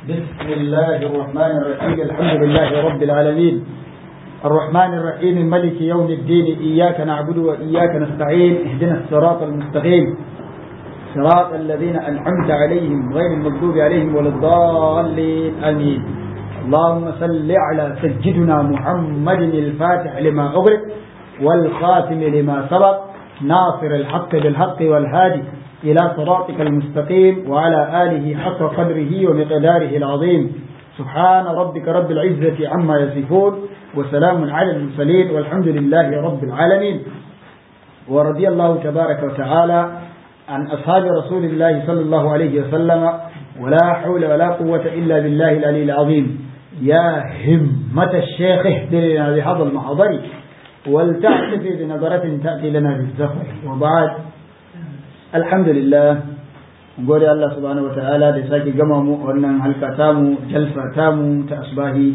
بسم الله الرحمن الرحيم الحمد لله رب العالمين الرحمن الرحيم ملك يوم الدين إياك نعبد وإياك نستعين اهدنا الصراط المستقيم صراط الذين أنعمت عليهم غير المغضوب عليهم ولا الضالين آمين اللهم صل على سيدنا محمد الفاتح لما أغلق والخاتم لما سبق ناصر الحق بالحق والهادي إلى صراطك المستقيم وعلى آله حق قدره ومقداره العظيم سبحان ربك رب العزة عما يصفون وسلام على المرسلين والحمد لله رب العالمين ورضي الله تبارك وتعالى عن أصحاب رسول الله صلى الله عليه وسلم ولا حول ولا قوة إلا بالله العلي العظيم يا همة الشيخ اهدنا بهذا المحضر ولتعتفي بنظرة تأتي لنا بالزفر وبعد alhamdulillah gode Allah subhanahu wa ta'ala da sake gama mu wannan halka tamu jalsa tamu ta asbahi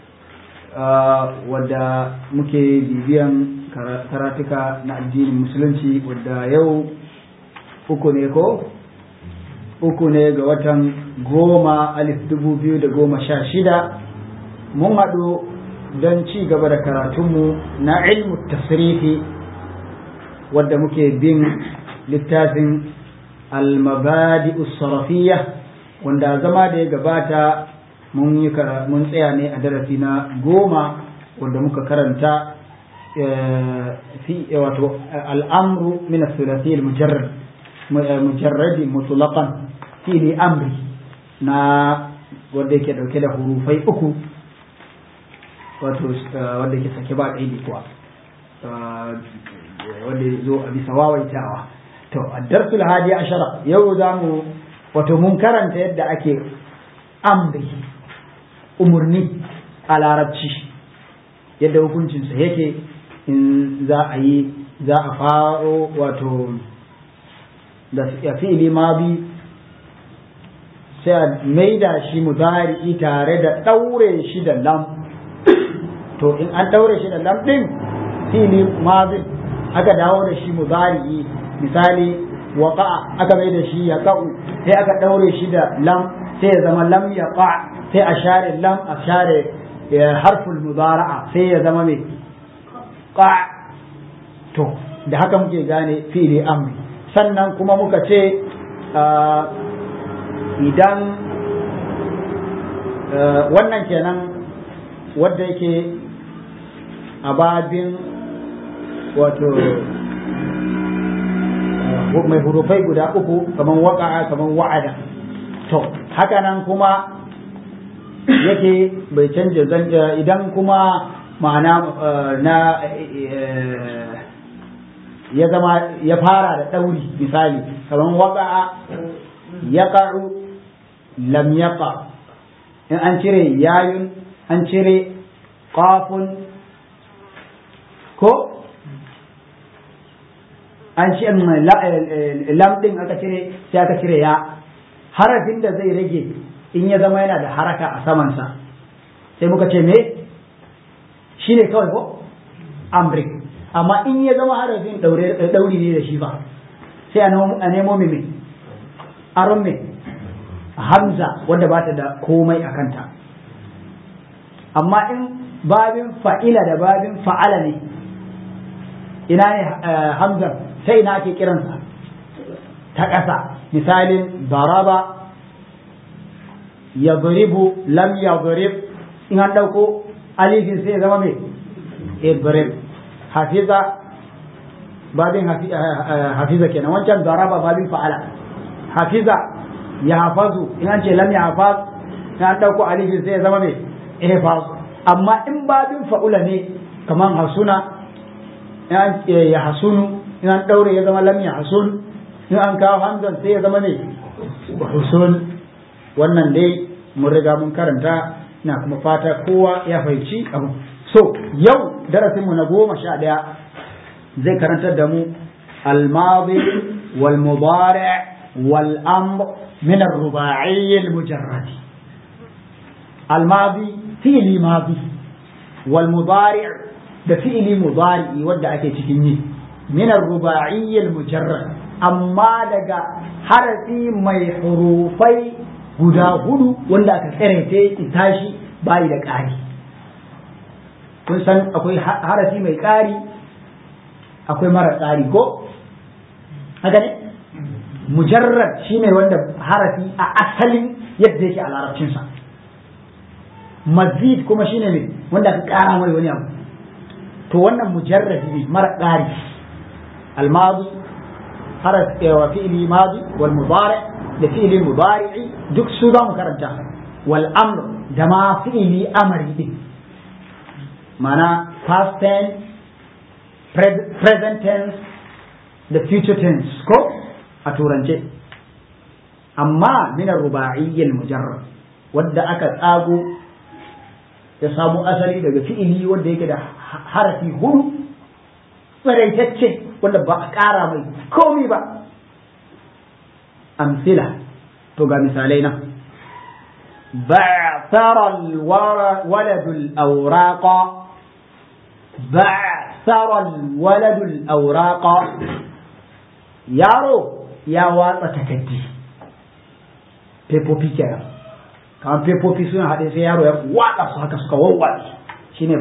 wadda muke bibiyan karatuka na addinin musulunci wadda yau uku ne ga watan 10/2016 mun haɗu don ci gaba da karatunmu na ilmu tasrifi wadda muke bin littafin al-mabadi'u sarafiyya wanda zama da ya gabata mun tsaya ne a darasi na 10 wanda muka karanta wato al-amru min ath-thulathi al-mujarrad mutlaqan fi amri na wanda yake dauke da hurufai uku wato wanda yake sake ba kaidi kuwa wanda zo a bisa wawaitawa to ad-darsul hadi ashara yau zamu wato mun karanta yadda ake amri umurni a larabci yadda hukuncin sa yake in za a faro wato da fi'ili madi sai a maida shi mudari tare da daure shi da lam to in an daure shi da lam din fi'ili madi aka dawo da shi mudari misali waƙa aka mai da shi ya ƙa'u sai aka ɗaure shi da lam sai ya zama lam ya ƙa sai a share lam a share harful mudara'a sai ya zama mai ƙa to da haka muke gane fi'ili amri sannan kuma muka ce idan wannan kenan wadda yake a babin wato mai hurufai guda uku kaman waƙa'a kaman wa'ada to haka nan kuma yake bai canja zanja idan kuma ma'ana na ya zama ya fara da ɗauri misali kaman waƙa'a yaqa'u lam yaqa in an cire yayun an cire qafun ko an ci lam din aka cire sai aka cire ya harafin da zai rage in ya zama yana da haraka a samansa sai muka ce me shi ne kawai ko amri amma in ya zama harafin dauri ne da shi ba sai a nemo me aron me hamza wanda ba ta da komai a kanta amma in babin fa'ila da babin fa'ala ne ina ne hamza sai na ake kiransa ta ƙasa misalin daraba ya buribu lam ya burib in an ɗauko alifin sai ya zama mai ibrib hafiza babin hafiza kenan wancan daraba babin fa'ala hafiza ya hafazu in an ce lam ya hafaz in an ɗauko alifin sai ya zama mai ihfaz amma in babin fa'ula ne kaman hasuna ya hasunu in an daure ya zama lam ya hasun in an kawo hamzan sai ya zama ne husun wannan dai mun riga mun karanta ina kuma fata kowa ya fahimci abu so yau darasinmu na 11 zai karantar da mu al-madi wal mudari' wal amr min ar-ruba'i al-mujarrad al-madi fi'li madi wal mudari' da fi'li mudari wanda ake cikin yi min ar-ruba'i al-mujarrad amma daga harafi mai hurufai guda hudu wanda aka tsarete tashi bayi da ƙari. Kun san akwai harafi mai ƙari akwai mara ƙari ko haka ne? Mujarrad shine wanda harafi a asalin yadda yake a larabcinsa. Mazid kuma shine ne wanda aka ƙara mai wani abu. To wannan mujarrad ne mara ƙari. Al-madi haraf wa fi'li madi wal mudari da fi'li mudari'i duk su za mu karanta. Wal amr da ma fi'li amri din. Mana past tense, present tense da future tense ko a turance. Amma min ar-ruba'i al-mujarrad wanda aka tsago ya samu asali daga fi'ili wanda yake da harafi hudu tsaraitacce wanda ba a ƙara mai komai ba. Amsila to ga misalai nan. Ba'thara al-waladu al-awraqa ba'thara al-waladu al-awraqa yaro ya watsa takaddi fefofi kenan kamar fefofi suna haɗe sai yaro ya watsa su haka suka wawwatsi shine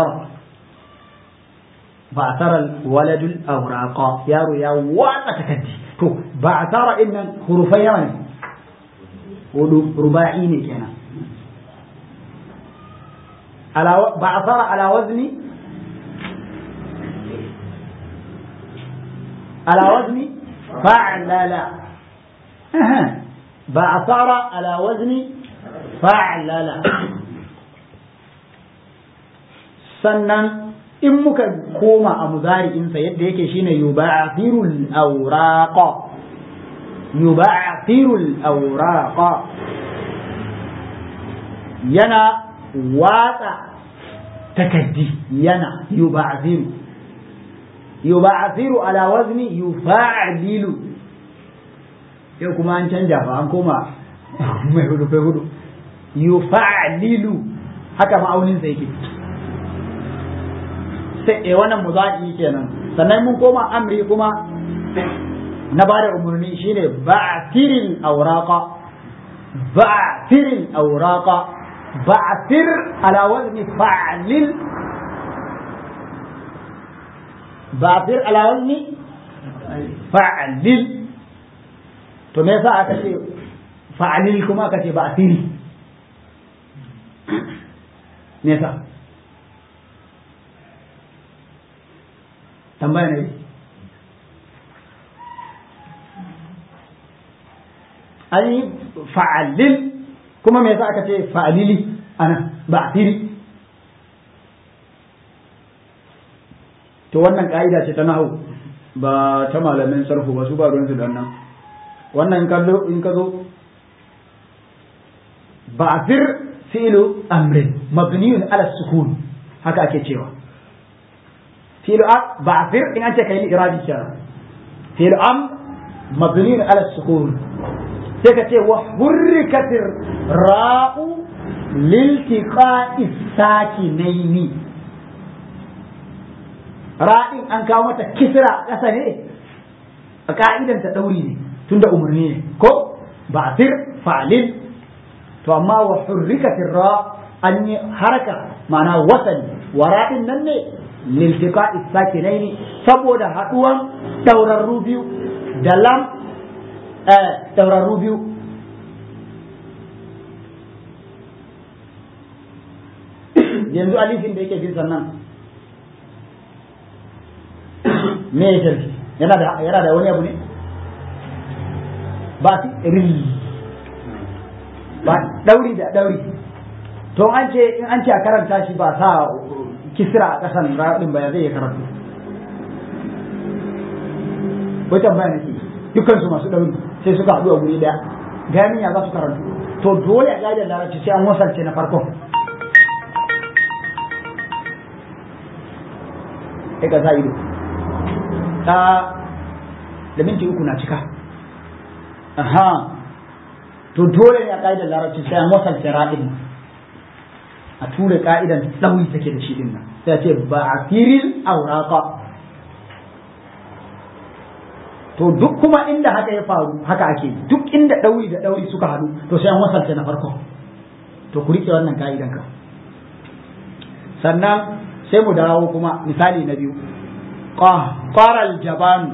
ba'thara waladul awraqa yaro ya watsa takaddi to ba'thara innan hurufai yawa ne ruba'i ne kenan ba'thara ala wazni fa'lala ba'thara ala wazni fa'lala. Sannan in muka koma a muzari'insa yadda yake shine yuba'thirul awraqa yana watsa takaddi yana yuba'thiru ala wazni yufa'lilu yau kuma an canja ba an koma mai hudu yufa'lilu haka ma'aunin sa yake sai wannan mudari kenan. Sannan mun koma amri kuma na bada umurni shine ba'thiril awraqa ba'thir ala wazni fa'lil ba'thir ala wazni fa'lil. To me yasa aka ce fa'lil kuma aka ce ba'thiri me yasa tambaya ne an yi fa'alil kuma me yasa aka ce fa'alili ana ba'thiri. To wannan ka'ida ce ta nahwu ba ta malamin sarfu ba su ba ruwansu da wannan in ka zo ba'thir fi'lu amrin mabniyun ala sukun haka ake cewa fi'lu ba'thir in an ce kai iradi kenan fi'lu mabniyun ala sukun sai ka ce wa hurrikatir ra'u liltiqa'i sakinaini ra'in an kawo mata kisra ƙasa ne a ka'idan ta dauri ne tunda umarni ne ko ba'thir fa'lil. To amma wa hurrikatir ra an yi haraka ma'ana wasani wa ra'in nan ne liltiqa'i sakinaini saboda haduwan daurarru biyu da lam daurarru biyu. Yanzu alifin da yake bin sannan me yake yana da wani abu ne ba ril ba dauri da dauri. To in an ce a karanta shi ba sa kisra a kasan radin ba zai karatu. Wai tambaya nake dukkan su masu dauri sai suka haɗu a guri daya gani ya za su karantu. To dole a ƙa'idar larabci sai an wasalce na farkon. Sai ka sa ido da minti uku na cika. To dole ne a ƙa'idar larabci sai an wasalce raɗin a tura ƙa'idan ɗauri take da shi din nan sai a ce ba'thiril awraqa. to duk kuma inda haka ya faru haka ake duk inda ɗauri da ɗauri suka haɗu to sai an wasalta na farko to ku riƙe wannan ka'idan ka sannan sai mu dawo kuma misali na biyu qaral jaban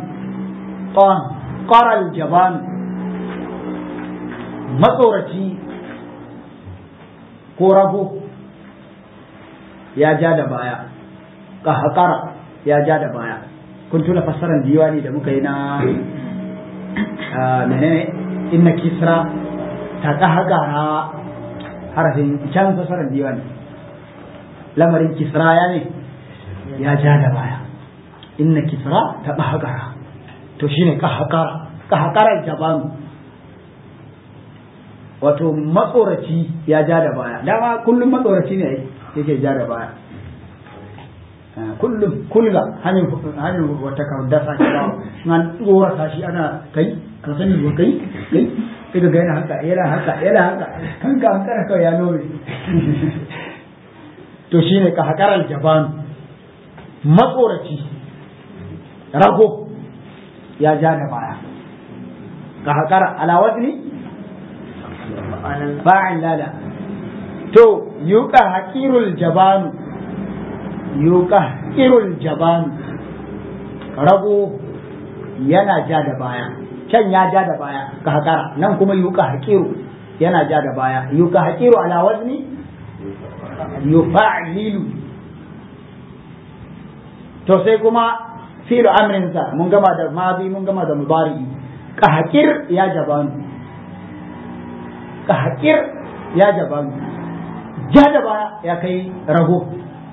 matsoraci ko rago ya ja da baya qahqara ya ja da baya kun tuna fassarar diwani da muka yi na menene inna kisra ta qahqara harafin can fassarar diwani lamarin kisra ya ne ya ja da baya inna kisra ta qahqara to shine qahqara jabanu wato matsoraci ya ja da baya dama kullum matsoraci ne yake ja da baya kullum kulga hanyar wata kawdasa ke ba nan tsorata shi ana kai ka sani ba kai sai ga yana haka kanka an kara kawai ya nome to shine ka hakarar jaban matsoraci rago ya ja da baya ka hakara ala wazni ba'in lala to yuka hakirul jabanu rago yana ja da baya can ya ja da baya ka hakara nan kuma yuka hakiru yana ja da baya yuka hakiru ala wazni yufa'ilu to sai kuma fi'lu amrinsa mun gama da madi mun gama da mudari ka hakir ya jabanu ka hakir ya jabanu ja da baya ya kai rago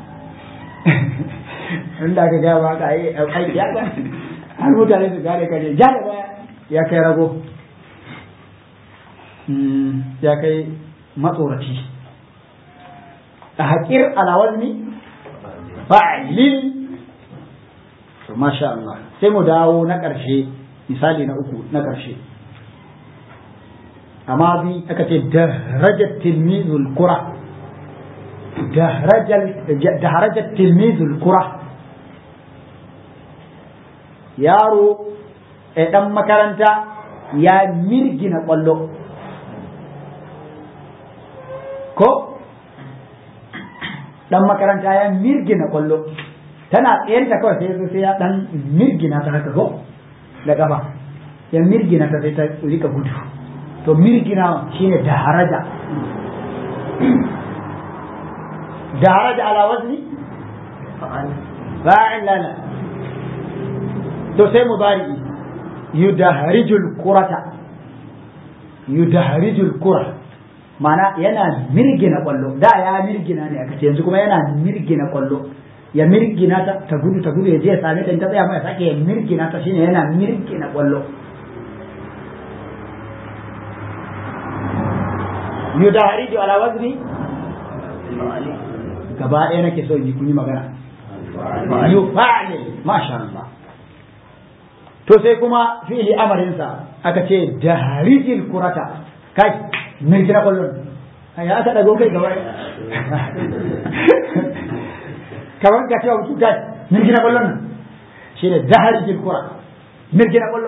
inda ka gaya ba ka yi aiki ya ba har mutane su gane kare ja da baya ya kai rago ya kai matsoraci a haƙir alawazni fa'ilin to masha Allah sai mu dawo na ƙarshe misali na uku na ƙarshe amma bi aka ce darajar tilmizul kura darajar tilmizul kura yaro ɗan makaranta ya mirgina ƙwallo ko ɗan makaranta ya mirgina ƙwallo tana tsayanta kawai sai ya ɗan mirgina ta haka ko da ƙafa ya mirgina ta sai ta rika gudu to mirgina shine daraja ala wazni fa'il lana to sai mudari yudahrijul kura mana yana mirgina kwallo da ya mirgina ne aka ce yanzu kuma yana mirgina kwallo ya mirgina ta gudu ya je ya same ta ta tsaya mai sake ya mirgina ta shine yana mirgina kwallo yudahriju ala wazni gaba ɗaya nake so yi kun yi magana yufa'il masha Allah to sai kuma fi'li amarinsa aka ce dahrijil kurata kai mirgina kwallon ya aka dago kai gaba kamar ka cewa mutu kai mirgina kwallon nan shi ne dahrijil kura mirgina kwallo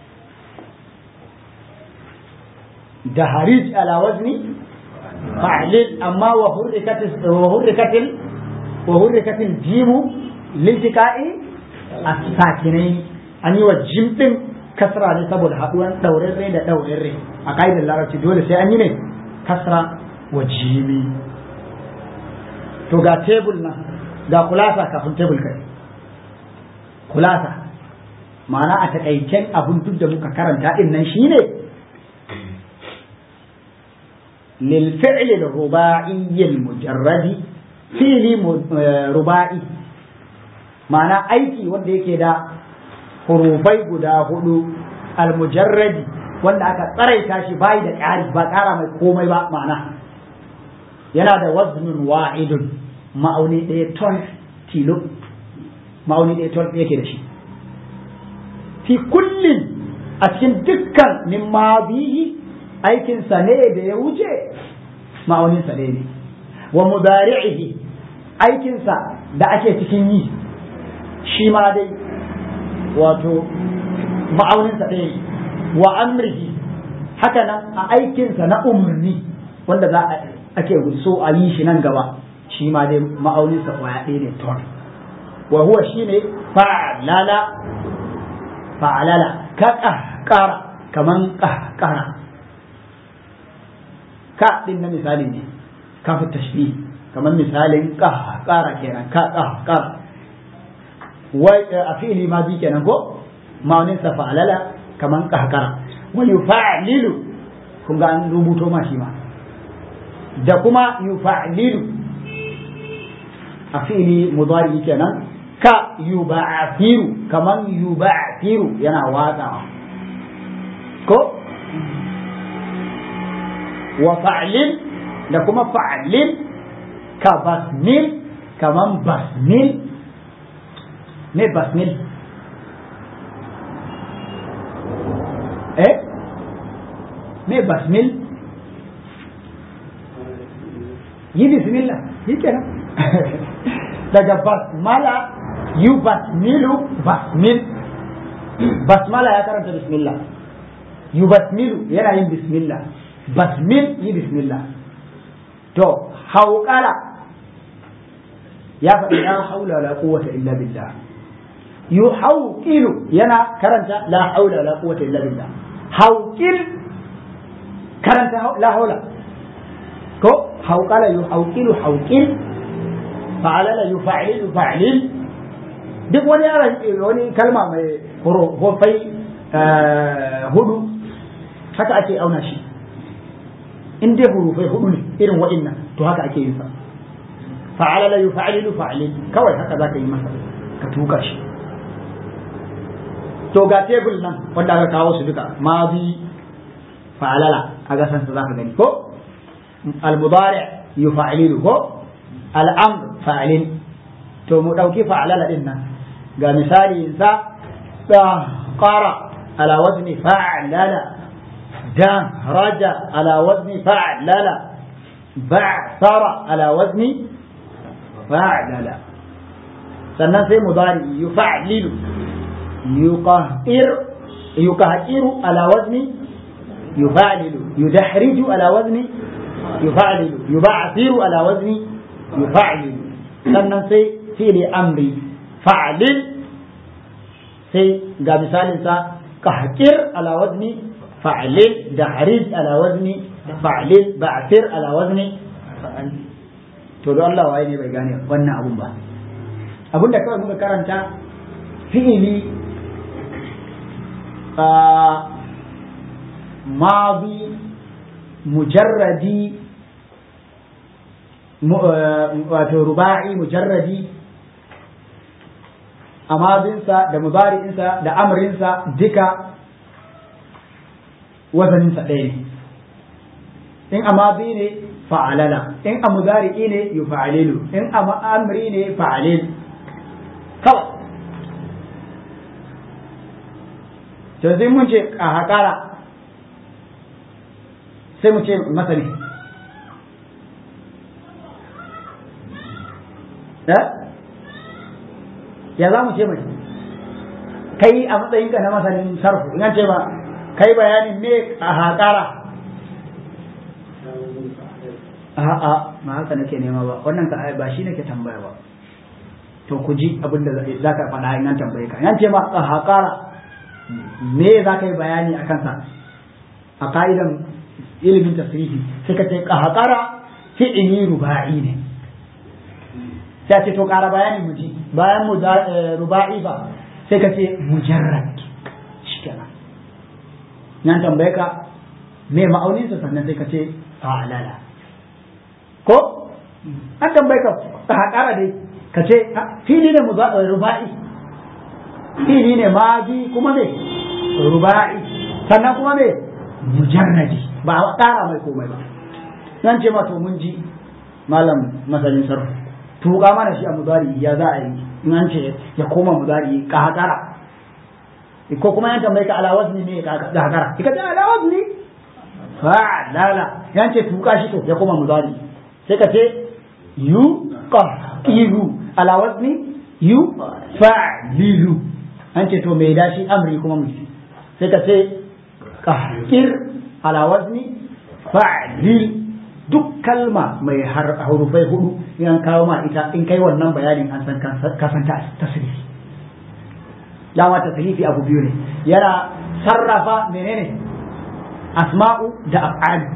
dahrij ala wazni fa'lil amma wa hurrikatil jimu liltiqa'i as-sakinain an yi wa jim din kasra ne saboda haduwan daurarre da daurarre a kaidar larabci dole sai an yi ne kasra wa jimi to ga tebul nan ga kulasa kafin tebul kai kulasa ma'ana a takaicen abun duk da muka karanta din nan shine lil fi'l al ruba'i al mujarradi fi'li ruba'i ma'ana aiki wanda yake da hurufai guda hudu almujarradi wanda aka tsaraita shi bai da ƙari ba ƙara mai komai ba ma'ana yana da waznun wa'idun ma'auni ɗaya ton tilo ma'auni ɗaya ton yake da shi fi kullin a cikin dukkan min ma bihi aikin sa ne da ya wuce ma'aunin sa ne wa mudari'ihi aikin sa da ake cikin yi shi ma dai wato ma'auninsa ɗaya ne wa amrihi haka nan a aikinsa na umarni wanda za a ake so a yi shi nan gaba shi ma dai ma'auninsa kwaya ɗaya ne ton wa huwa shi ne fa'alala ka ƙara kaman ƙara ka ɗin na misali ne kafin tashbih kaman misalin ƙara kenan ka ƙara wai a fi'ili ma bi kenan ko ma'auninsa fa'alala kaman ƙara wa yufa'lilu kun ga an rubuto ma shi ma da kuma yufa'lilu a fi'ili mudari kenan ka yuba'athiru kaman yuba'athiru yana watsawa ko wa fa'lil da kuma fa'lil ka basmil kaman basmil me basmil me basmil yi bismillah yi kenan daga basmala yu basmilu basmil basmala ya karanta bismillah yu basmilu yana yin bismillah basmil yi bismillah to hauƙala ya faɗi la haula la quwwata illa billah yu hauqilu yana karanta la haula la quwwata illa billah hauqil karanta la haula ko hauqala yu hauqilu hauqil fa'alala yu fa'ilu fa'lil duk wani kalma mai hurufai hudu haka ake auna shi in dai hurufai hudu ne irin wa'innan to haka ake yin sa fa'alala yu fa'ilu fa'lil kawai haka zaka yi masa ka tuka shi to ga tebul nan wanda aka kawo su duka madi fa'alala a gasan sa zaka gani ko al-mudari yufa'ilu ko al-amr fa'ilin to mu dauki fa'alala din nan ga misali sa qara ala wazni fa'alala dan raja ala wazni fa'alala ba'thara ala wazni fa'alala sannan sai mudari yufa'ilu يقهر على وزن يفعل يدحرج على وزن يفعل يبعثر على وزن يفعل sannan sai fi'li amri fa'lil sai ga misalin sa qahqir ala wazni fa'lil dahrij ala wazni fa'lil ba'thir ala wazni fa'al to don Allah waye ne bai gane wannan abun ba abunda kawai muka karanta fi'li ماضي مجردي رباعي مجردي أماضinsa da mubari'insa da amrinsa duka wazaninsa ɗaya ne in amadi ne fa'alala in a mudari'i ne yufa'alilu in a amri ne fa'alil kawai to sai mun ce a haƙara sai mu ce masa ne ya za mu ce mai kai a matsayinka na masanin sarfu in ce ba kai bayanin me a haƙara a'a ma haka nake nema ba wannan ka ba shi nake tambaya ba to ku ji abin da za ka faɗa in an tambaye ka yan ce ma a haƙara me za ka yi bayani a kansa a ka'idan ilimin tasirihi sai ka ce ƙahaƙara fi'ili ruba'i ne sai ce to ƙara bayani mu ji bayan mu ruba'i ba sai ka ce mujarrad shikenan nan tambaye ka me ma'auninsa sannan sai ka ce fa'alala ko an tambaye ka ƙahaƙara dai ka ce fili ne ruba'i fili ne mazi kuma me ruba'i sannan kuma me mujarradi ba a ƙara mai komai ba nan ce ma to mun ji malam masanin sarfu tuka mana shi a mudari ya za a yi in an ce ya koma mudari ka hakara ko kuma yan tambaye ka ala wazni ne ka hakara ka ce ala wazni fa'ala yan ce tuka shi to ya koma mudari sai ka ce yu qahiru ala wazni yu fa'lilu an ce to mai dashi amri kuma mu sai ka ce qahqir ala wazni fa'lil. Duk kalma mai hurufai hudu in kawo ma ita in kai wannan bayanin an san ka san tasrifi. Dama tasrifi abu biyu ne, yana sarrafa menene asma'u da af'alu.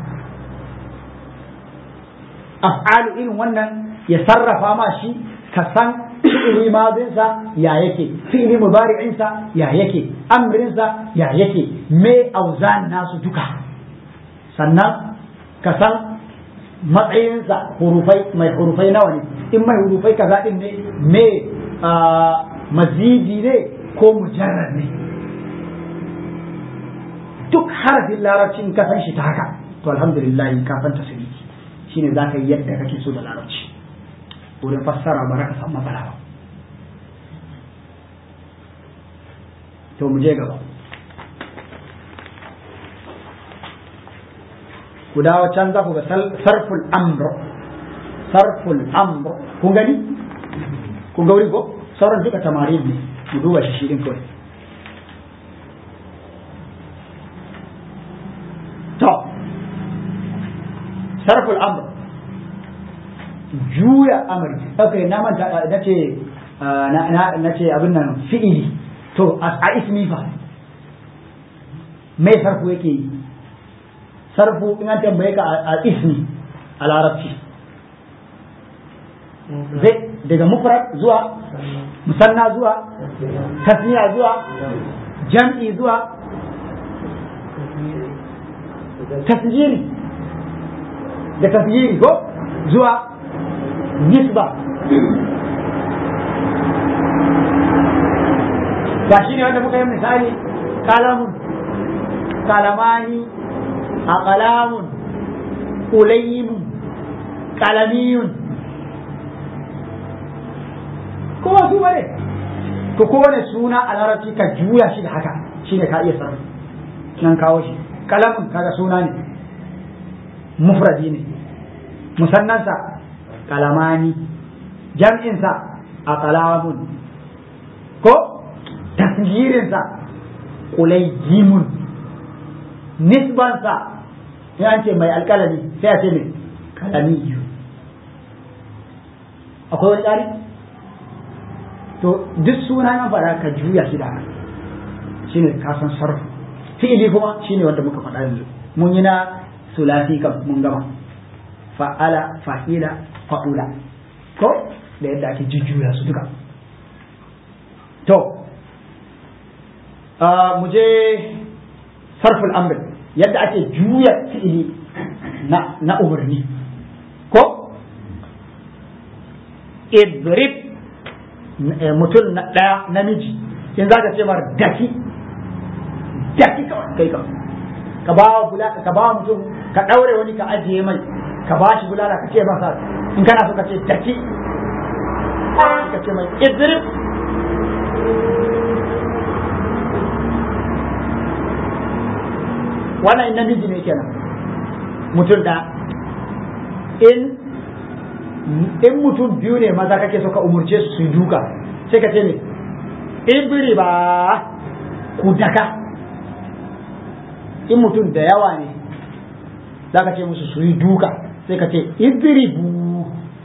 Af'alu irin wannan ya sarrafa ma shi ka san fi'ili madinsa ya yake, fi'ili mudari'insa ya yake, amrinsa ya yake, me auzan nasu duka. Sannan ka san matsayinsa mai hurufai nawa ne, in mai hurufai kaza din ne me mazidi ne ko mujarrad ne. Duk harafin larabcin ka san shi ta haka to alhamdulillah ka san tasrifi shine zaka yi yadda kake so da larabci. Wurin fassara ba ka san matsala ba. To mu je gaba. Ku dawo can za ku ga sarful amr. Sarful amr kun gani? Kun ga wuri ko? Sauran duka tamarin ne. Mu duba shi din kawai. To sarful amr juya amri. Okay, na manta nace abin nan fi'ili. To a ismi fa me sarfu yake yi? Sarfu in an tambaye ka a ismi a larabci zai daga mufrad zuwa musanna zuwa tasniya zuwa jam'i zuwa tasjiri da tasjiri ko zuwa nisba. Ba shi ne wanda muka yi misali kalamun, kalamani, aqlamun, ulaymun, qalamiyun. Kowa su bane. To kowane suna a larabci ka juya shi da haka shine ka iya sarrafa. Nan kawo shi. Kalamun kaga suna ne. Mufradi ne. Musannansa kalamani. Jam'insa aqlamun. Ko tasgirinsa kulayyimun, nisbansa ya ce mai alkalami sai a ce mai kalamiyu. Akwai wani tsari? To duk suna nan fara ka juya shi da haka shine ka san sarfu. Fi'ili kuma shine wanda muka faɗa yanzu. Mun yi na sulasi kam mun gama. Fa'ala, fa'ila, fa'ula. Ko da yadda ake jujjuya su duka. To mu je sarful amr yadda ake juya fi'ili na umarni. Ko idrib mutum na ɗaya namiji in za ka ce mar daki kawai kai kawai ka ba mutum ka ɗaure wani ka ajiye mai ka ba shi bulala ka ce masa in kana so ka ce daki ka ce mai idrib. Wannan namiji ne kenan mutum da in mutum biyu ne maza kake so ka umurce su duka sai ka ce ne ibri ba ku daka. In mutum da yawa ne za ka ce musu su yi duka sai ka ce ibri bu.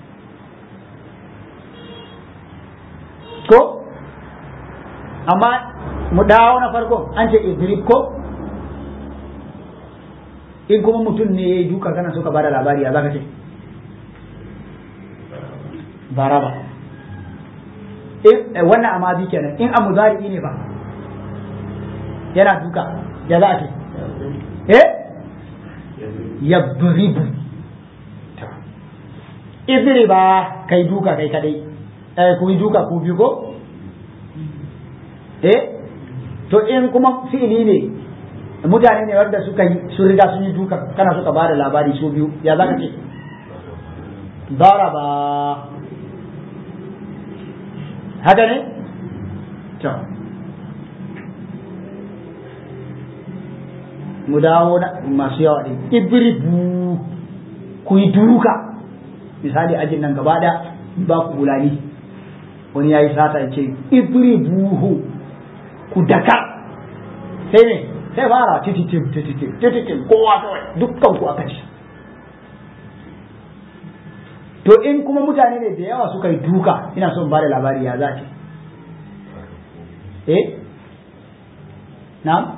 Ko amma mu dawo na farko an ce ibri ko in kuma mutum ne ya yi duka kana so ka bada labari ya za ka ce baraba. Wannan amazi kenan. In amuzari ne ba yana duka ya za a ce yadribu. Idriba kai duka kai kadai ku yi duka ku biyu ko to in kuma fi'ili ne mutane ne wanda suka yi sun riga sun yi duka kana suka ba da labari su biyu ya za ka ce daraba. Haka ne? To mu dawo masu yawa ɗin ibribu ku yi duka. Misali ajin nan gaba da ba ku bulani wani ya yi sata ya ce ibribuhu ku daka sai ne sai fara tititim kowa kawai dukkan ku aka ci. To in kuma mutane ne da yawa suka yi duka, ina son ba da labari ya za ce na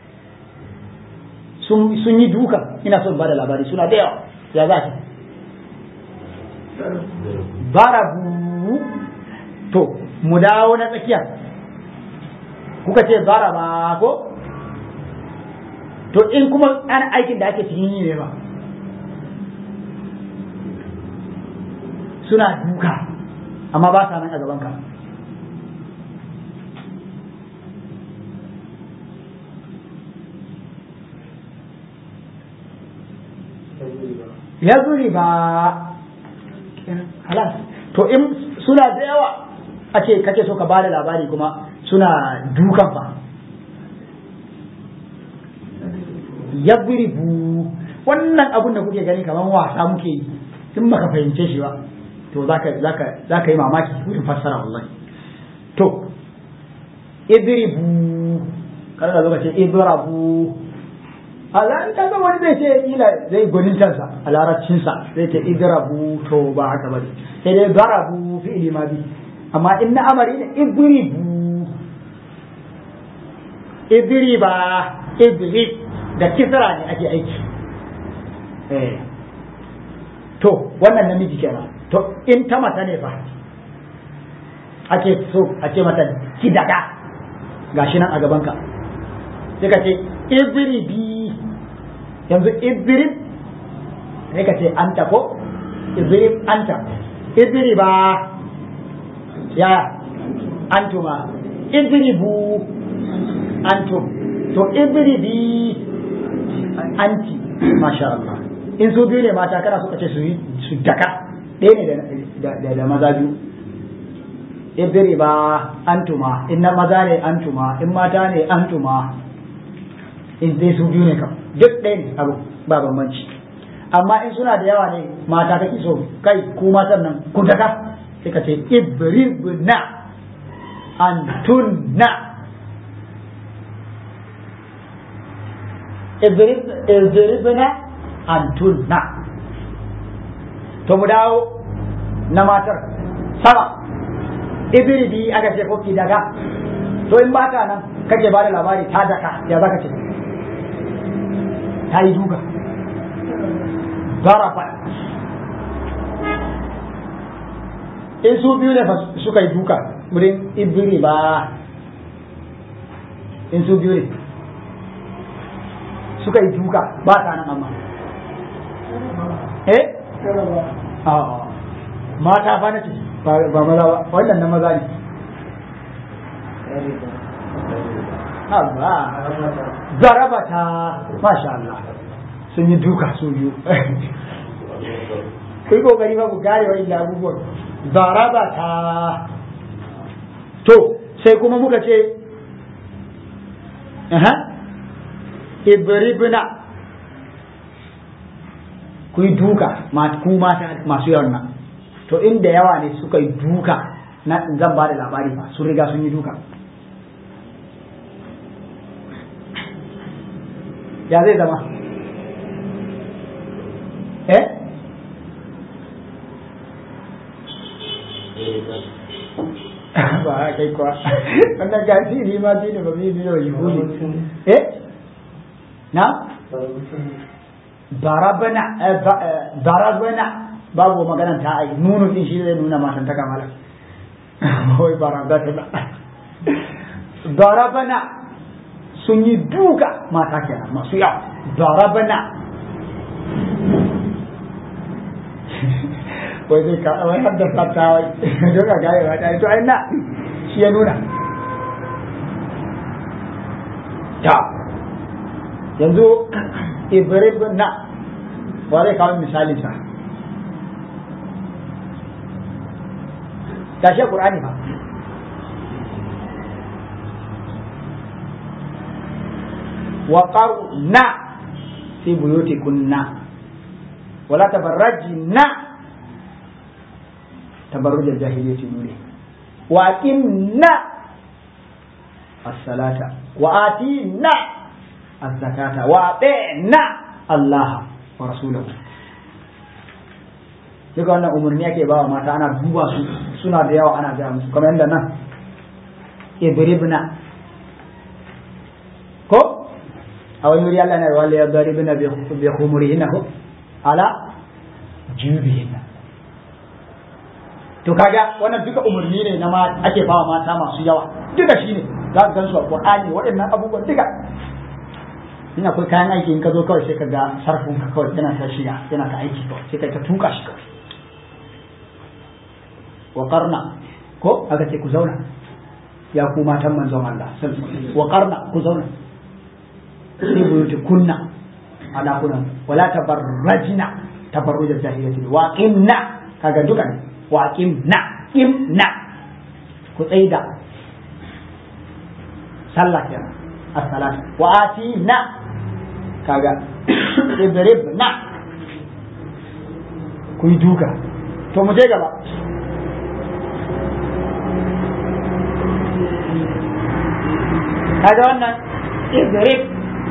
sun yi duka, ina son ba da labari suna da yawa ya za ce barabu. To mu dawo na tsakiya, kuka ce baraba ko? To in kuma an aikin da ake cikin yi ne ba, suna duka amma ba sa nan a gaban ka. Ya zuri ba halas. To in suna da yawa ake kake so ka ba da labari kuma suna dukan fa, ya bu wannan abun da kuke gani kamar wasa muke yi, in baka fahimce shi ba to zaka yi mamaki wurin fassara wallahi. To idribu kada ka zo ka ce idrabu, Allah ka ga wani zai ce ila zai gonin kansa a larabcin sa zai ce idrabu, to ba haka bane, sai dai darabu fi'li madi, amma in na amari ne idribu, idriba, idrib da kisra ne ake aiki. To wannan namiji kenan. To in ta mata ne fa ake so a ce mata ki daga, gashi nan a gaban ka sai ka ce idribi. Yanzu idrib sai ka ce anta ko idrib anta, idriba ya antuma, idribu antum, to idribi anti. Masha Allah. In su biyu ne mata kana suka ce su daka, ɗaya ne da maza biyu. Idriba antuma, in na maza ne antuma, in mata ne antuma, in dai su biyu ne kam duk ɗaya ne abu ba bambanci. Amma in suna da yawa ne mata kake so kai ku matan nan ku daka, sai ka ce idribna antunna, idribna antunna. To mu dawo na matar sama, idribi aka ce ko ki daga. To in baka nan kake ba da labari ta daka, ya zaka ce ta yi duka, zarafa. In su biyu ne suka yi duka wurin idriba, in su biyu ne suka yi duka ba ta nan amma mata fa na ce ba maza ba, wannan na maza ne. Zarabata, masha Allah, sun yi duka su biyu. Kai kokari ba ku gane wa'in da abubuwan. Zarabata. To sai kuma muka ce ibribna, ku yi duka ku mata masu yawan nan. To inda yawa ne suka yi duka, na zan ba da labari ba, sun riga sun yi duka. Ya zai zama ba kai kuwa wannan gashi ne ma shi ne ba mai biyo yi huli na darabana babu maganan ta ai nunu din shi zai nuna matan ta kamala wai darabana sun yi duka mata kenan masu yawa. Darabana wai zai ka wai haddasa ta wai duka gaya ba ta to ai na shi ya nuna ta. Yanzu ibribna ba zai kawo misalin sa ta shi Qur'ani ba. وقرن في بيوتكن ولا تبرجن تبرج الجاهلية الأولى وأقمن as-salata wa atina az-zakata wa atina Allah wa rasulahu. Duka wannan umarni ake ba wa mata, ana duba su suna da yawa ana gaya musu kamar yadda nan ibribna ko a wani wuri Allah na wali ya daribna bi khumurihinna ko ala jubihinna. To kaga wannan duka umarni ne na ma ake ba wa mata masu yawa, duka shine za ka gansu a Qur'ani waɗannan abubuwan duka. In akwai kayan aiki in ka zo kawai sai ka ga sarfin ka kawai yana ta shiga yana ta aiki kawai sai kai ta tuka shi kawai. Wa qarna ko aka ce ku zauna ya ku matan manzon Allah wa qarna ku zauna sai buyuti kunna ala kunna wala tabarrajna tabarruj al-jahiliyyah wa qimna kaga duka ne wa qimna ku tsaida sallah kenan as-salat wa atina kaga idribna ku yi duka. To mu je gaba. Kaga wannan idrib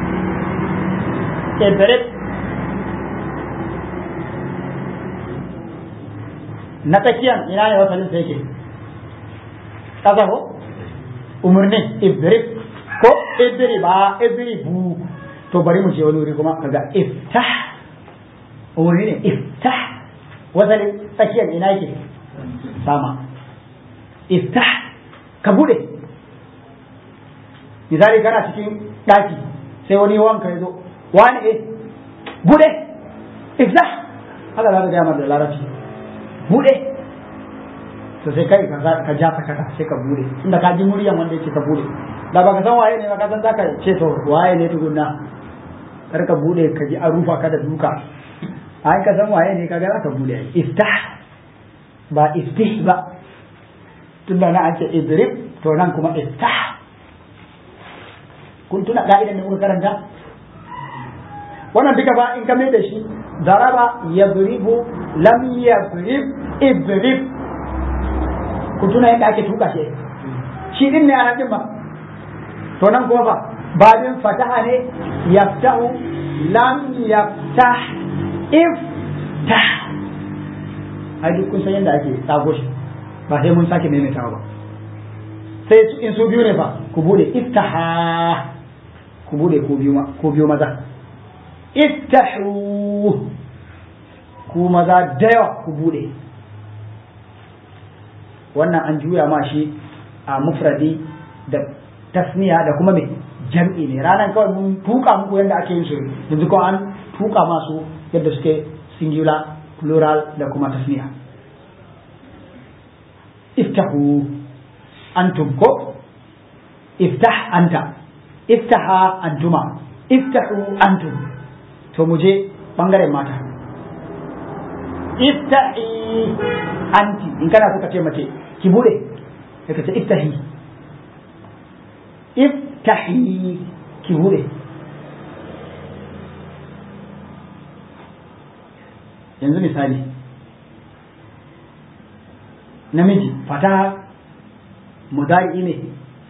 na tsakiyan ina ne wasalin sai yake ƙasa ko umarnin idrib ko idribu. To bari mu je wani wuri kuma kaga iftah umarni ne iftah wasalin tsakiyan ina yake sama iftah ka bude. Misali kana cikin ɗaki sai wani wanka ya zo wani bude iftah haka za ka gaya mata da larabci bude. To sai kai ka ja sakata sai ka bude inda ka ji muryan wanda yake ka bude. Da ba ka san waye ne ba ka san zaka ce to waye ne tukunna kar ka bude ka ji a rufa ka da duka. Ai ka san waye ne kaga zaka bude iftah ba iftih ba tunda na ake idrib to nan kuma iftah. Kun tuna ka'idan da muka karanta wannan duka ba in ka mai da shi daraba yadribu lam yadrib idrib. Kun tuna yadda ake tuka shi din ne ana din ba. To nan kuma ba babin fataha ne yaftahu lam yaftah iftah. Ai duk kun san yadda ake tsago shi ba sai mun sake maimaitawa ba. Sai in su biyu ne fa ku bude iftaha ku bude ko biyu maza iftahu ku maza da yawa ku bude. Wannan an juya ma shi a mufradi da tasniya da kuma me jam'i ne. Ranar kawai mun tuka muku yadda ake yin su, yanzu ko an tuka masu yadda suke singular plural da kuma tasniya. Iftahu antum ko iftah anta iftaha antuma iftahu antum. To mu je bangaren mata iftahi anti in kana so ka ce mace ki bude sai ka ce iftahi ki bude. Yanzu misali namiji fataha mudari ne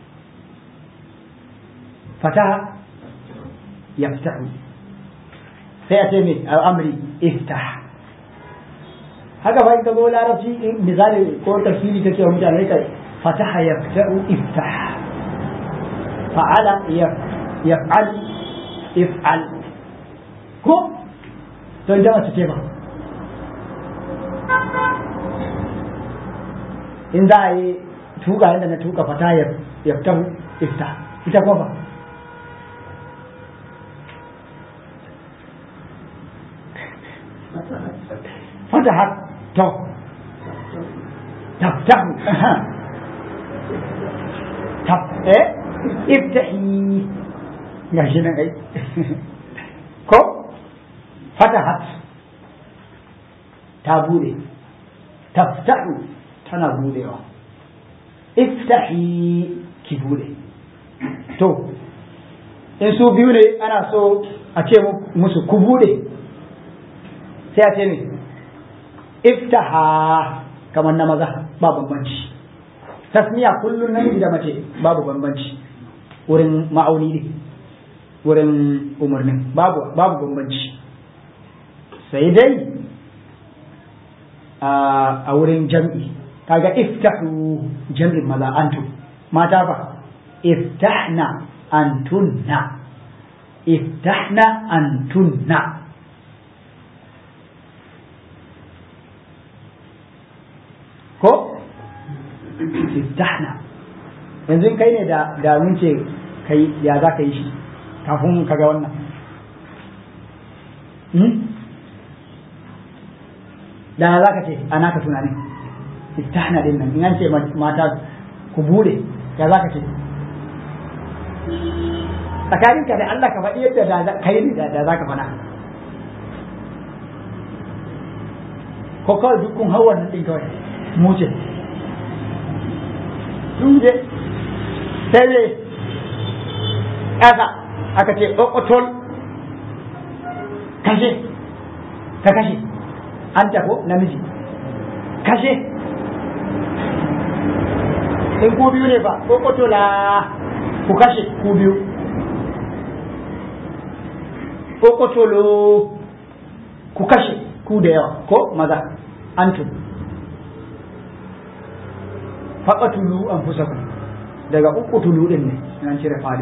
fataha yaftahu sai a ce me al'amri iftah. haka fa in ka zo larabci misali ko tafsiri kake wa mutane kai fataha yaftahu iftah fa'ala yaf'al if'al ko to inda wace ce ba in za a yi tuka yadda na tuka fata yaftahu iftah ita ko ba فتحت تو تفتح افتحي gashi nan ai ko fatahat ta bude taftahu tana budewa iftahi ki bude. To in su biyu ne ana so a ce musu ku bude sai a ce ne iftaha kamar na maza ba bambanci. Tasniya kullum namiji da mace babu bambanci. wurin ma'auni ne wurin umarnin babu bambanci sai dai a wurin jam'i kaga iftahu jam'in maza antum mata ba iftahna antunna iftahna antunna ko iftahna yanzu kai ne da mun ce kai ya za ka yi shi kafin ka ga wannan da za ka ce ana ka tunanin iftahna din nan in an ce mata ku bude ya za ka ce tsakaninka da Allah ka faɗi yadda da kai ne da za ka faɗa ko kawai duk kun hau wannan ɗin kawai mu ce duje sai ne ƙasa aka ce ƙwaƙwatol kashe ka kashe an tafo namiji kashe in ku biyu ne ba ƙwaƙwatola ku kashe ku biyu ƙwaƙwatolo ku kashe ku da yawa ko maza antum faƙatulu an fusa daga uƙutulu ɗin ne nan cire fadi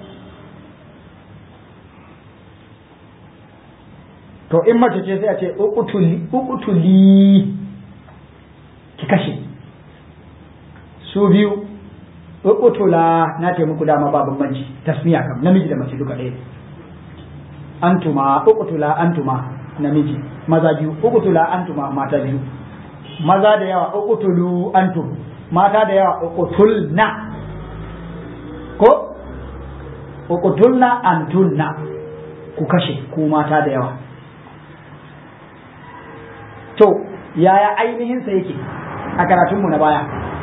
to in mace ce sai a ce uƙutuli ki kashe su biyu uƙutula na taimako dama ba bambanci tasmiya kam namiji da mace duka ɗaya antuma uƙutula antuma namiji maza biyu uƙutula antuma mata biyu maza da yawa uƙutulu antum mata da yawa uqtulna ko uqtulna antunna ku kashe ku mata da yawa to yaya ainihin sa yake a karatun mu na baya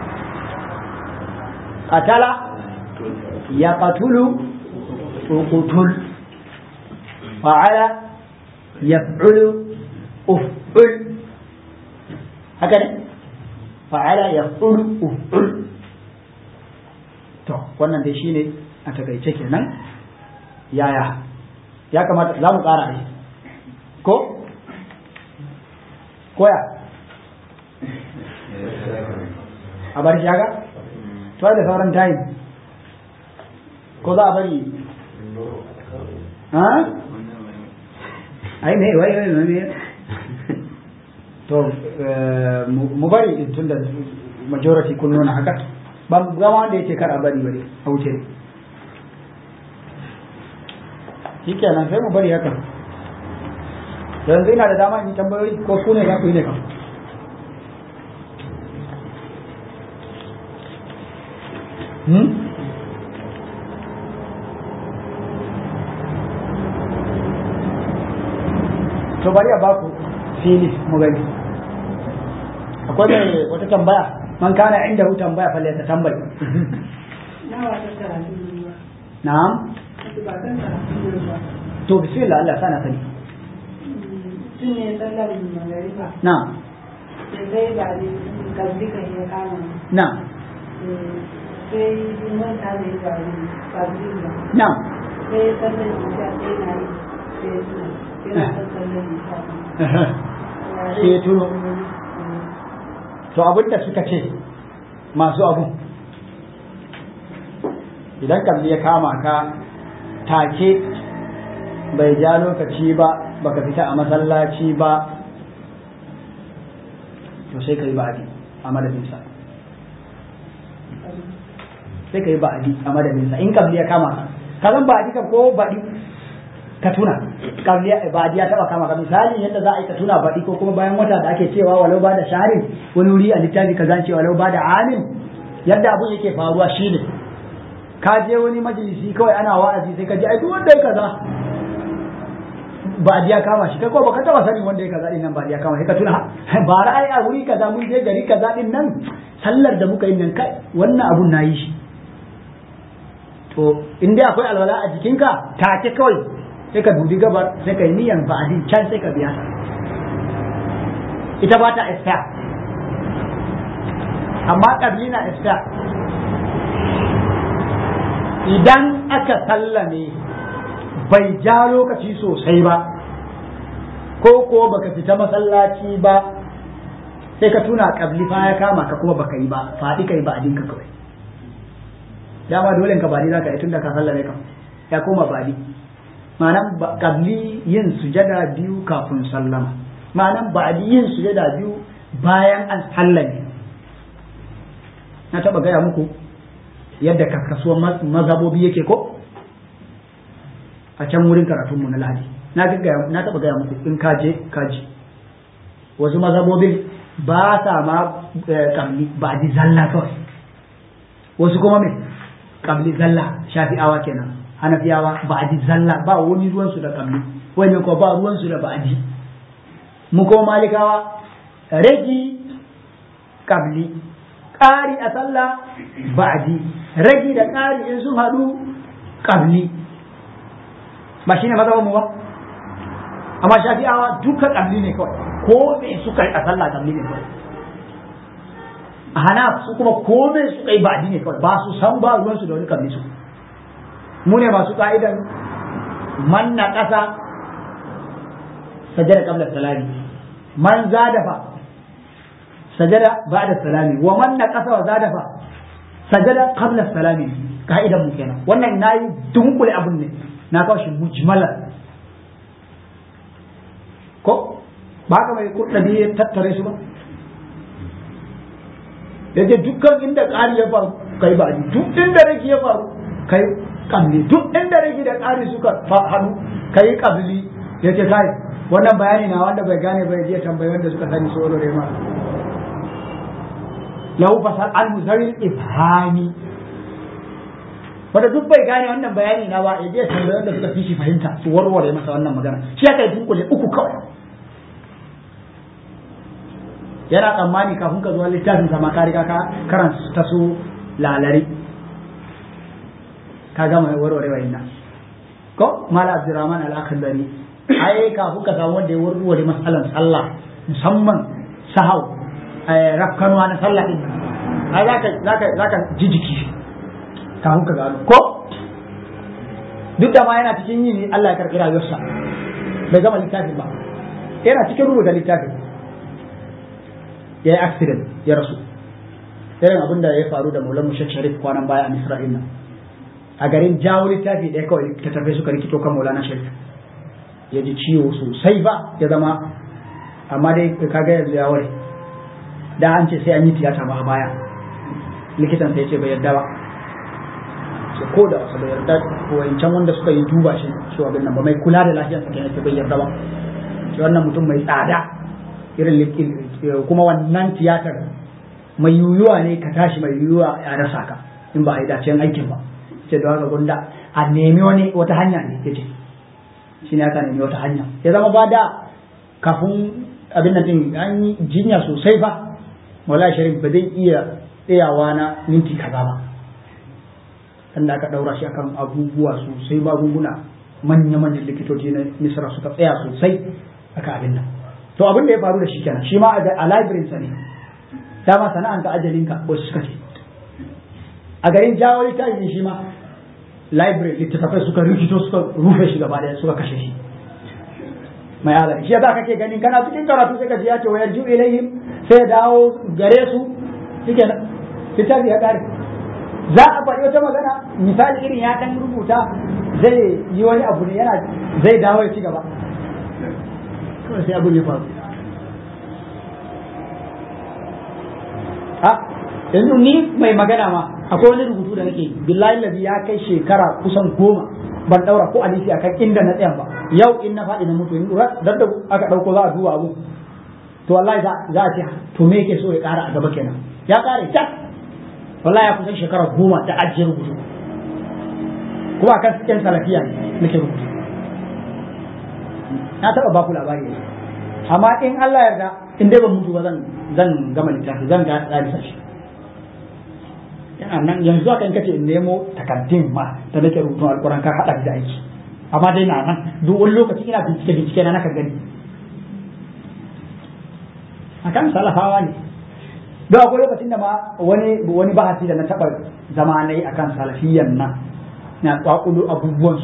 qatala ya qatulu uqtul fa'ala yaf'ulu uf'ul haka ne fa'ala ya uf'ul to wannan dai shine a takaice kenan yaya ya kamata za mu ƙara ne ko koya a bar shaga to da sauran time ko za a bari ha ai me wai to mu bari tun da majority kun nuna haka ba gama wanda yake kar a bari bane a wuce shi kenan sai mu bari haka yanzu ina da dama in yi tambayoyi ko ku ne za ku yi ne kam to bari a baku fili mu gani akwai mai wata tambaya man kana inda hu tambaya falle ta tambayi na'am to bismillah Allah sana sani na'am na'am na'am sai tuno to abinda suka ce masu abu idan kalli ya kama ka take bai ja lokaci ba baka fita a masallaci ba to sai ka yi ba'adi a madadinsa sai ka yi ba'adi a madadinsa in kalli ya kama ka kazan ba'adi ka ko baɗi ka tuna ba'adi ya taba kama ka misali yadda za a yi ka tuna baɗi ko kuma bayan wata da ake cewa walau ba da sharin wani wuri a littafi ka zance walau ba da amin yadda abun yake faruwa shine ka je wani majalisi kawai ana wa'azi sai ka ji ai duk wanda ya kaza ba'adi ya kama shi kai ko baka taba sanin wanda ya kaza din nan ba'adi ya kama sai ka tuna ba ra'ayi a wuri kaza mun je gari kaza din nan sallar da muka yi nan kai wannan abun nayi shi to in dai akwai alwala a jikinka take kawai sai ka dubi gabar sai ka yi niyan ba'adin can sai ka biya ta ita ba ta expire amma ƙabli na expire idan aka sallame bai ja lokaci sosai ba ko baka fita masallaci ba sai ka tuna kabli fa ya kama ka kuma baka yi ba faɗi kai ba adinka kawai dama dole ka bani zaka yi tunda ka sallame ka ya koma bani ma'anan kabli yin sujada biyu kafin sallama ma'anan ba'di yin sujada biyu bayan an sallame na taba gaya muku yadda karkasuwar mazhabobi yake ko a can wurin karatunmu na lahadi na taba gaya muku in kaje wasu mazhabobin ba sa ma kabli ba'di zalla kawai wasu kuma me kabli zalla shafi'awa kenan hanafiyawa ba'di zalla ba wani ruwansu da kabli wani ko ba ruwansu da ba'di mu ko malikawa ragi kabli ƙari a sallah ba'di ragi da ƙari in sun haɗu kabli ba shine mazhabin mu ba amma shafi'awa duka kabli ne kawai ko me suka yi a sallah kabli ne kawai a hanaf su kuma ko me suka yi ba'di ne kawai ba su san ba ruwansu da wani kabli su mu ne masu ka'idan man na ƙasa sajada qabla salami man zada fa sajada ba'da salami wa man na ƙasa wa zada fa sajada qabla salami ka'idan mu kenan wannan nayi dunkule abun ne na kawo shi mujmalan ko ba ka mai kurɗabi ya tattare su ba yace dukkan inda ƙari ya faru kai ba duk inda rage ya faru kai kabli duk inda rage da ƙari suka haɗu kai kabli yace kai wannan bayani na wanda bai gane bai je tambayi wanda suka sani solo da ma lahu fasal al muzawil ifhami wanda duk bai gane wannan bayani na ba ya je tambayi wanda suka fi shi fahimta su warware masa wannan magana shi aka yi dunkule uku kawai yana tsammani kafin ka zuwa littafin sama ka riga ka karanta su lalari ka gama warware wayannan ko mala abdurrahman al-akhdari ai kafin ka samu wanda ya warware masalan sallah musamman sahau rakkanwa na sallah din ai zaka jijiki kafin ka gano ko duk da ma yana cikin yi ne Allah ya karɓi rayuwarsa bai gama littafin ba yana cikin rubuta littafin ya yi accident ya rasu irin abin da ya faru da maulan mushek sharif kwanan baya a misra'il nan a garin jawo littafi ɗaya kawai ta tafi suka rikito kan maulana sharif ya ji ciwo sosai ba ya zama amma dai kaga yanzu ya ware da an ce sai an yi tiyata ba a baya likitan sai ce bai yarda ba ce ko da wasu bai yarda ko wancan wanda suka yi duba shi shi abin nan ba mai kula da lafiyarsa kenan ce bai yarda ba ce wannan mutum mai tsada irin kuma wannan tiyatar mai yuyuwa ne ka tashi mai yuyuwa a rasa ka in ba a yi dacen aikin ba ce da haka gunda a nemi wata hanya ne ya ce shi ne aka nemi wata hanya ya zama ba da kafin abin nan din an yi jinya sosai ba wala sharif ba zai iya tsayawa na minti kaza ba sanda aka daura shi akan abubuwa sosai magunguna manya-manyan likitoci na misra suka tsaya sosai aka abin nan to abin da ya faru da shi kenan shi ma a library sa ne dama sana'an ka ajalin ka wasu suka ce a garin jawo littafi shi ma library littattafai suka rikito suka rufe shi gaba daya suka kashe shi mai ala shi yasa kake ganin kana cikin karatu sai ka ji ya ce wayar ju ilayhim sai dawo gare su shike littafi ya kare za a faɗi wata magana misali irin ya dan rubuta zai yi wani abu ne yana zai dawo ya ci gaba kawai sai abin ya faru yanzu ni mai magana ma akwai wani rubutu da nake billahi lazi ya kai shekara kusan 10 ban daura ko alisi akan inda na tsaya ba yau in na faɗi na mutu in dan da aka dauko za a duba abu to wallahi za a ce to me yake so ya ƙara a gaba kenan ya ƙare tak wallahi ya kusan shekara 10 da ajiye rubutu kuma akan cikin salafiya nake rubutu na taɓa baku labari amma in Allah yarda in dai ban mutu ba zan gama littafi zan ga tsari sashi yana nan yanzu aka in kace in nemo takardun ma da nake rubutun alquran kar hada da aiki amma dai na nan duk wani lokaci ina bincike na naka gani akan salafawa ne don akwai lokacin da ma wani bahasi da na taba zama nayi akan salafiyan nan na kwakulo abubuwansu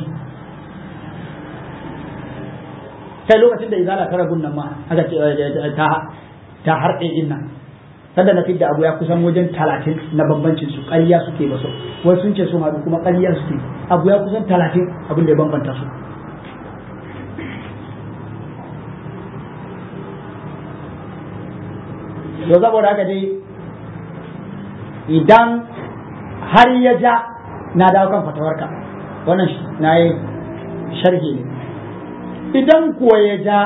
sai lokacin da izala ta rabun nan ma aka ce ta harɗe din nan sanda na fidda abu ya kusan wajen 30 na bambancin su ƙarya suke ba su wasu sun ce sun haɗu kuma ƙarya suke abu ya kusan 30 abin da ya bambanta su yau saboda haka dai idan har ya ja na dawo kan fatawarka wannan na yi sharhi ne idan kuwa ya ja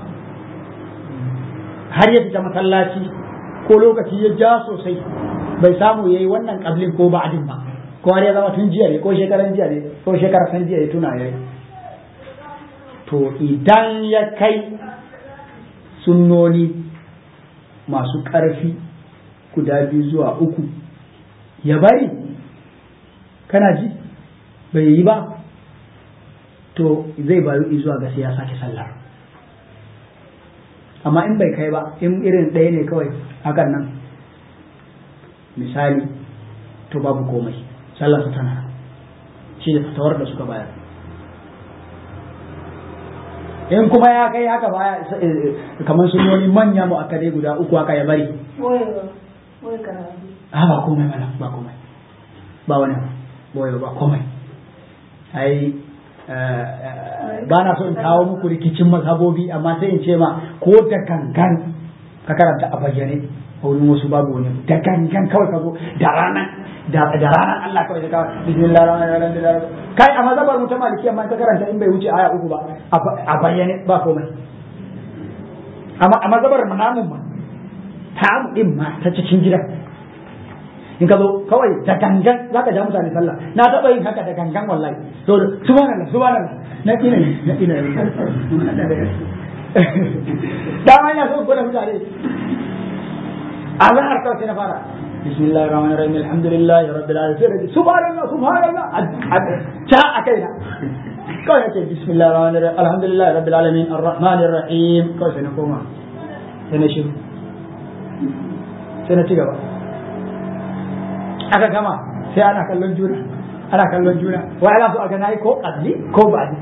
har ya fita masallaci ko lokaci ya ja sosai bai samu ya yi wannan ƙablin ko ba'adin ba ko har ya zama tun jiya ne ko shekaran jiya ne ko shekarar san jiya ya tuna ya yi to idan ya kai sunnoni masu ƙarfi guda 2 zuwa 3 ya bari kana ji bai yi ba to zai bayu zuwa ga sai ya sake sallar amma in bai kai ba in irin ɗaya ne kawai hakan nan misali to babu komai sallar su tana shi da fatawar da suka bayar in kuma ya kai haka baya kamar sun wani manya mu aka dai guda 3 haka ya bari ba komai mana ba komai ba wani boye ba komai ai ba na so in kawo muku rikicin mazhabobi amma sai in ce ma ko da gangan ka karanta a bayyane a wurin wasu babu wani da gangan kawai ka zo da ranar Allah kawai da kawai bismillahirrahmanirrahim kai a mazhabar mu ta maliki amma ka karanta in bai wuce aya 3 ba a bayyane ba komai amma a mazhabar namun ma ta mu din ma ta cikin gida in ka zo kawai da gangan za ka ja mutane sallah na taɓa yin haka da gangan wallahi to subhanallah na ina dama ina so gwada mutane azhar kawai sai na fara bismillahir rahmanir rahim alhamdulillahi rabbil alamin subhanallah ta akaina kawai yake bismillahir rahmanir rahim alhamdulillahi rabbil alamin arrahmanir rahim kawai sai na koma sai na shiru sai na ci gaba aka gama sai ana kallon juna wai ana so a ga nayi ko kadli ko ba'di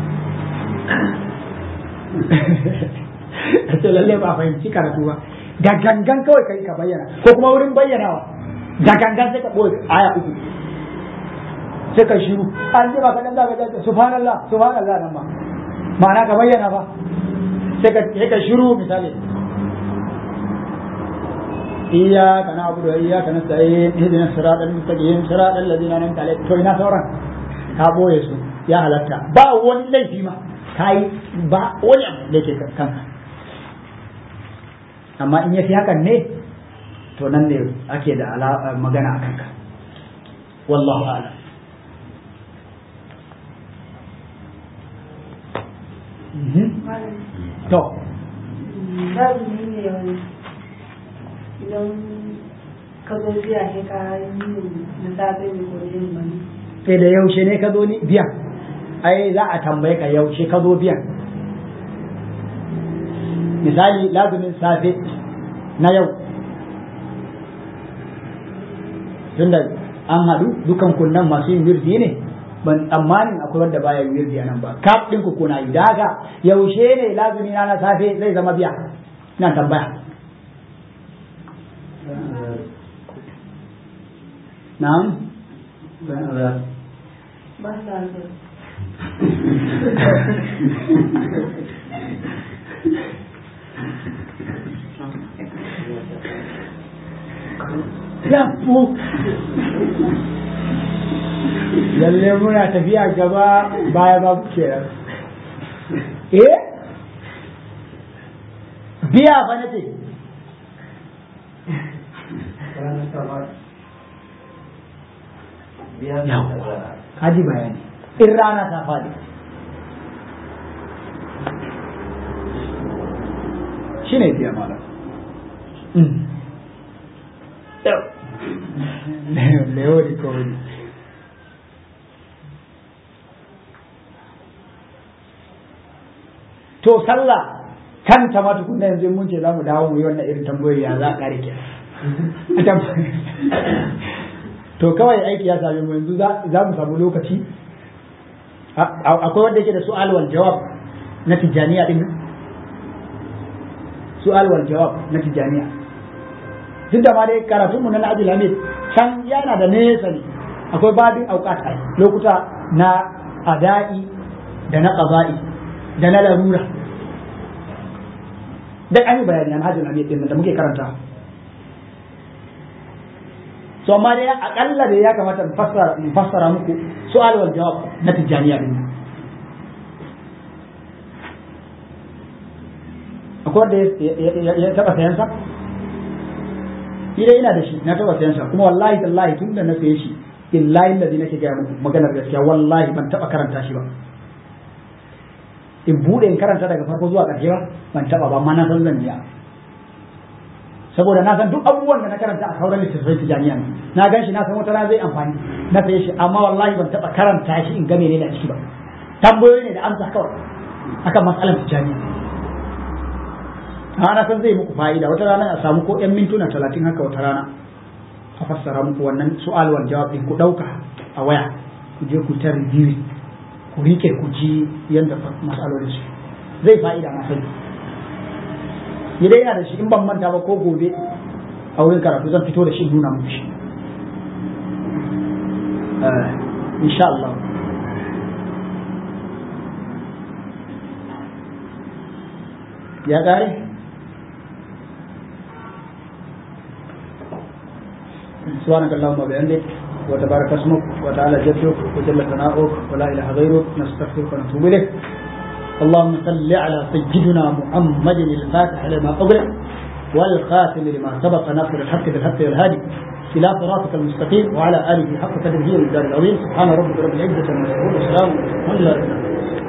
ce lalle ba fahimci karatu ba da gangan kawai kai ka bayyana ko kuma wurin bayyanawa da gangan sai ka boye aya 3 sai ka shiru an ji ba ka dan zaka ce subhanallah nan ma ma'ana ka bayyana ba sai ka shiru misali إياك نعبد وإياك نستعين اهدنا الصراط المستقيم صراط الذين أنعمت عليهم to ina sauran ka boye su ya halatta ba wani laifi ma kai ba wani abu da yake kanka amma in yafi hakan ne to nan ne ake da magana a kanka wallahu a'lam to idan ka zo biya ne ka yi na safe ne ko yin mani sai da yaushe ne ka zo biya ai za a tambaye ka yaushe ka zo biya misali lazumin safe na yau tunda an haɗu dukan kunnan masu yin wirdi ne ban tsammanin akwai wanda baya yin wirdi a nan ba kaf ɗin ku kuna yi daga yaushe ne lazumi na safe zai zama biya ina tambaya na'am ba sa Yafu lalle muna tafiya gaba baya ba kenan biya fa nace kaji bayani in rana ta faɗi shi ne biya malam lewori kowani to sallah kanta ma tukunna yanzu mun ce za mu dawo mu yi wannan irin tambayoyi ya za a kare ke to kawai aiki ya same mu yanzu za mu samu lokaci akwai wanda yake da su'al wal jawab na tijaniya din su'al wal jawab na tijaniya duk da ma dai karatun mu na Abdul Hamid can yana da nesa ne akwai babin auqat lokuta na ada'i da na qada'i da na larura da an yi bayani an Abdul Hamid din da muke karanta so amma dai akalla da ya kamata mu fassara muku su'al wal jawab na tijaniya din akwai da ya taba sayan sa ina da shi na taba sayan sa kuma wallahi tallahi tun da na saye shi illahi allazi nake ga muku maganar gaskiya wallahi ban taba karanta shi ba in bude in karanta daga farko zuwa ƙarshe ba ban taba ba amma na san zan biya saboda na san duk abubuwan da na karanta a sauran littattafai tijaniya na gan shi na san wata rana zai amfani na saye shi amma wallahi ban taba karanta shi in ga menene a ciki ba tambayoyi ne da amsa kawai akan matsalar tijaniya na san zai muku fa'ida wata rana a samu ko 'yan mintuna 30 haka wata rana a fassara muku wannan su'al wal jawab din ku dauka a waya ku je ku ta review ku rike ku ji yanda matsalolin su zai fa'ida na sani idan yana da shi in ban manta ba ko gobe a wurin karatu zan fito da shi nuna muku shi insha Allah ya kare سبحانك اللهم وبحمدك وتبارك اسمك وتعالى جدك وجل ثناؤك ولا اله غيرك نستغفرك ونتوب اليك اللهم صل على سيدنا محمد الفاتح لما أغلق والخاتم لما سبق ناصر الحق بالحق والهادي الى صراطك المستقيم وعلى اله حق قدره والمقدار العظيم سبحان ربك رب العزه عما يصفون وسلام على المرسلين